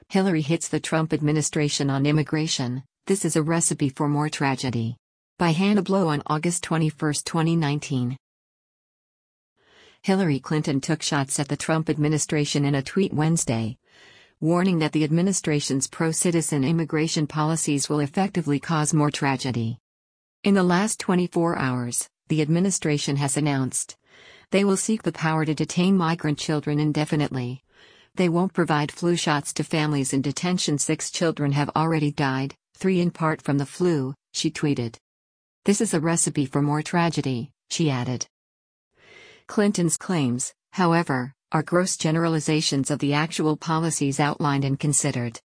Hillary hits the Trump administration on immigration. This is a recipe for more tragedy. By Hannah Blow on August 21, 2019. Hillary Clinton took shots at the Trump administration in a tweet Wednesday, warning that the administration's pro-citizen immigration policies will effectively cause more tragedy. In the last 24 hours, the administration has announced they will seek the power to detain migrant children indefinitely. They won't provide flu shots to families in detention. 6 children have already died, 3 in part from the flu, she tweeted. This is a recipe for more tragedy, she added. Clinton's claims, however, are gross generalizations of the actual policies outlined and considered.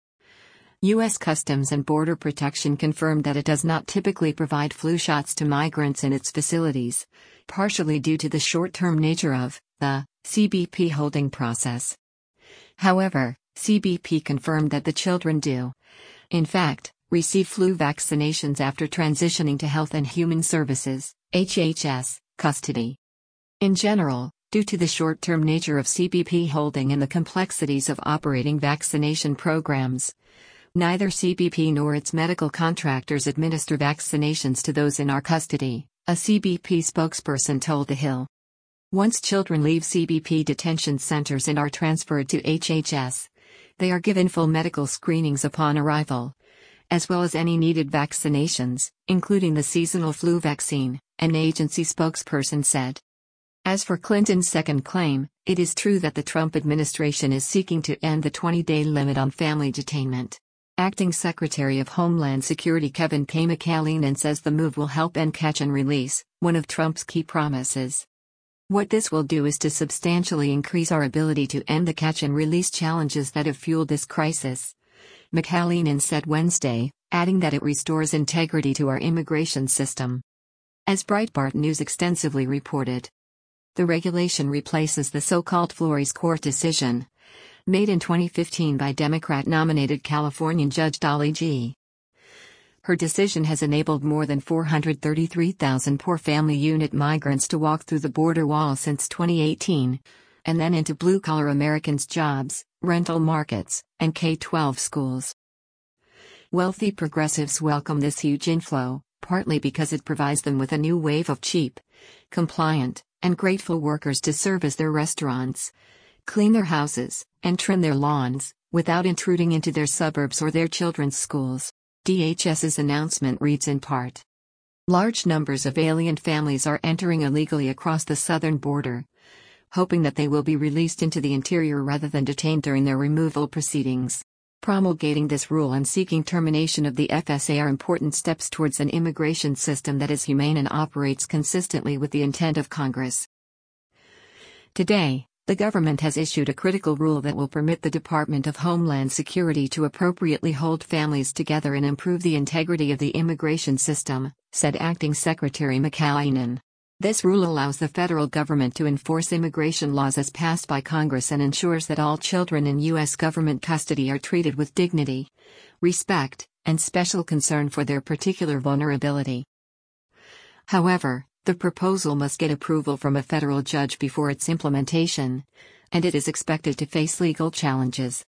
U.S. Customs and Border Protection confirmed that it does not typically provide flu shots to migrants in its facilities, partially due to the short-term nature of the CBP holding process. However, CBP confirmed that the children do, in fact, receive flu vaccinations after transitioning to Health and Human Services (HHS) custody. In general, due to the short-term nature of CBP holding and the complexities of operating vaccination programs, neither CBP nor its medical contractors administer vaccinations to those in our custody, a CBP spokesperson told The Hill. Once children leave CBP detention centers and are transferred to HHS, they are given full medical screenings upon arrival, as well as any needed vaccinations, including the seasonal flu vaccine, an agency spokesperson said. As for Clinton's second claim, it is true that the Trump administration is seeking to end the 20-day limit on family detainment. Acting Secretary of Homeland Security Kevin K. McAleenan says the move will help end catch and release, one of Trump's key promises. What this will do is to substantially increase our ability to end the catch and release challenges that have fueled this crisis, McAleenan said Wednesday, adding that it restores integrity to our immigration system. As Breitbart News extensively reported, the regulation replaces the so-called Flores Court decision, made in 2015 by Democrat-nominated Californian Judge Dolly G. Her decision has enabled more than 433,000 poor family unit migrants to walk through the border wall since 2018, and then into blue-collar Americans' jobs, rental markets, and K-12 schools. Wealthy progressives welcome this huge inflow, partly because it provides them with a new wave of cheap, compliant, and grateful workers to serve as their restaurants, clean their houses, and trim their lawns, without intruding into their suburbs or their children's schools. DHS's announcement reads in part. Large numbers of alien families are entering illegally across the southern border, hoping that they will be released into the interior rather than detained during their removal proceedings. Promulgating this rule and seeking termination of the FSA are important steps towards an immigration system that is humane and operates consistently with the intent of Congress. Today, the government has issued a critical rule that will permit the Department of Homeland Security to appropriately hold families together and improve the integrity of the immigration system, said Acting Secretary McAleenan. This rule allows the federal government to enforce immigration laws as passed by Congress and ensures that all children in U.S. government custody are treated with dignity, respect, and special concern for their particular vulnerability. However, the proposal must get approval from a federal judge before its implementation, and it is expected to face legal challenges.